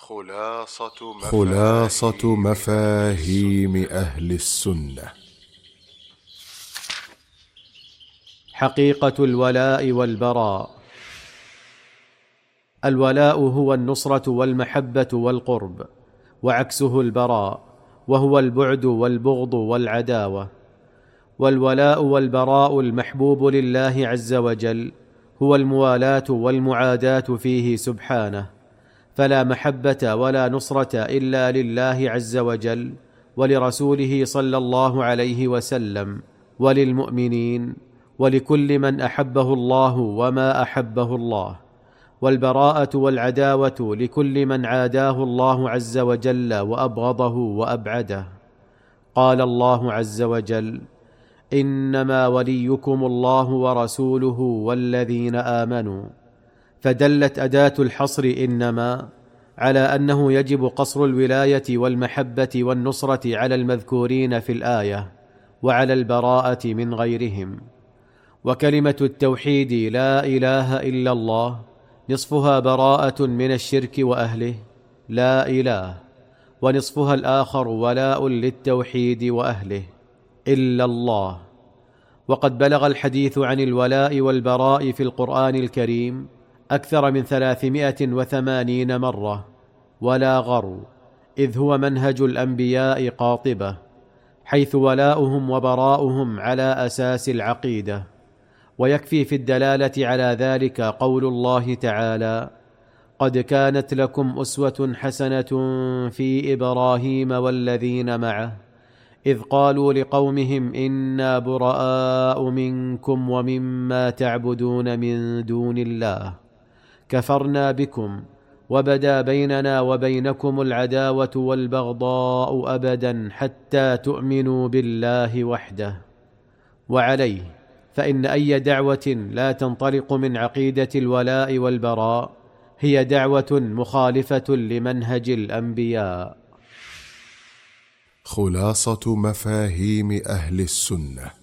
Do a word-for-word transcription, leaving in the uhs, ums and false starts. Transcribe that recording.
خلاصة مفاهيم, خلاصة مفاهيم أهل السنة. حقيقة الولاء والبراء. الولاء هو النصرة والمحبة والقرب، وعكسه البراء وهو البعد والبغض والعداوة. والولاء والبراء المحبوب لله عز وجل هو الموالاة والمعاداة فيه سبحانه، فلا محبة ولا نصرة إلا لله عز وجل ولرسوله صلى الله عليه وسلم وللمؤمنين ولكل من أحبه الله وما أحبه الله. والبراءة والعداوة لكل من عاداه الله عز وجل وأبغضه وأبعده. قال الله عز وجل: إنما وليكم الله ورسوله والذين آمنوا. فدلت أداة الحصر إنما على أنه يجب قصر الولاية والمحبة والنصرة على المذكورين في الآية وعلى البراءة من غيرهم. وكلمة التوحيد لا إله إلا الله نصفها براءة من الشرك وأهله لا إله، ونصفها الآخر ولاء للتوحيد وأهله إلا الله. وقد بلغ الحديث عن الولاء والبراء في القرآن الكريم أكثر من ثلاثمائة وثمانين مرة، ولا غرو، إذ هو منهج الأنبياء قاطبة، حيث ولاؤهم وبراؤهم على أساس العقيدة. ويكفي في الدلالة على ذلك قول الله تعالى: قد كانت لكم أسوة حسنة في إبراهيم والذين معه إذ قالوا لقومهم إنا براء منكم ومما تعبدون من دون الله كفرنا بكم وبدا بيننا وبينكم العداوة والبغضاء أبدا حتى تؤمنوا بالله وحده. وعليه فإن أي دعوة لا تنطلق من عقيدة الولاء والبراء هي دعوة مخالفة لمنهج الأنبياء. خلاصة مفاهيم أهل السنة.